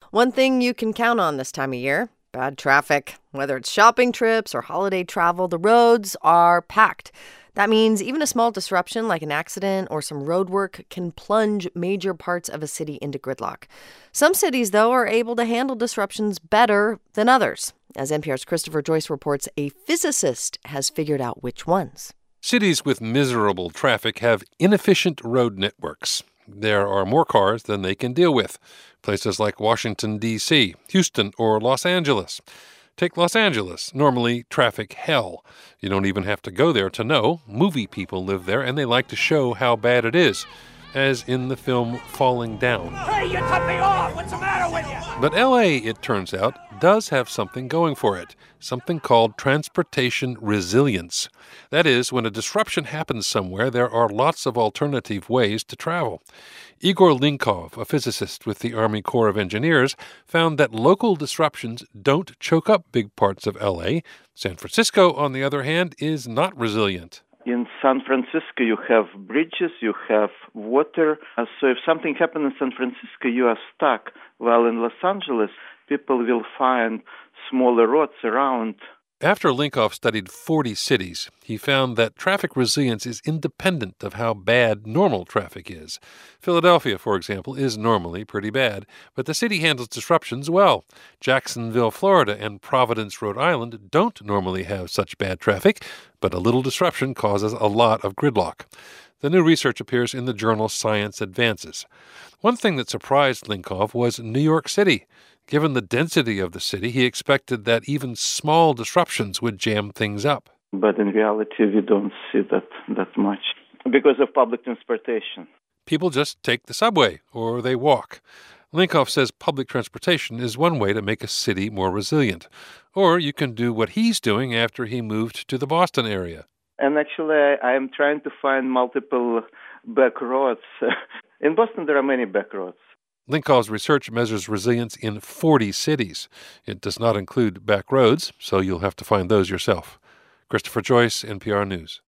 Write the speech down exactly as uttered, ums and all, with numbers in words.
One thing you can count on this time of year: bad traffic. Whether it's shopping trips or holiday travel, the roads are packed. That means even a small disruption like an accident or some road work can plunge major parts of a city into gridlock. Some cities, though, are able to handle disruptions better than others. As N P R's Christopher Joyce reports, a physicist has figured out which ones. Cities with miserable traffic have inefficient road networks. There are more cars than they can deal with. Places like Washington, D C, Houston, or Los Angeles. Take Los Angeles, normally traffic hell. You don't even have to go there to know. Movie people live there, and they like to show how bad it is, as in the film Falling Down. Hey, you cut me off! What's the matter with you? But L A, it turns out, does have something going for it, something called transportation resilience. That is, when a disruption happens somewhere, there are lots of alternative ways to travel. Igor Linkov, a physicist with the Army Corps of Engineers, found that local disruptions don't choke up big parts of L A. San Francisco, on the other hand, is not resilient. In San Francisco, you have bridges, you have water. Uh, so if something happens in San Francisco, you are stuck. While in Los Angeles, people will find smaller roads around. After Linkov studied forty cities, he found that traffic resilience is independent of how bad normal traffic is. Philadelphia, for example, is normally pretty bad, but the city handles disruptions well. Jacksonville, Florida, and Providence, Rhode Island don't normally have such bad traffic, but a little disruption causes a lot of gridlock. The new research appears in the journal Science Advances. One thing that surprised Linkov was New York City. Given the density of the city, he expected that even small disruptions would jam things up. But in reality, we don't see that that much because of public transportation. People just take the subway or they walk. Linkov says public transportation is one way to make a city more resilient. Or you can do what he's doing after he moved to the Boston area. And actually, I am trying to find multiple back roads. In Boston, there are many back roads. Linkov's research measures resilience in forty cities. It does not include back roads, so you'll have to find those yourself. Christopher Joyce, N P R News.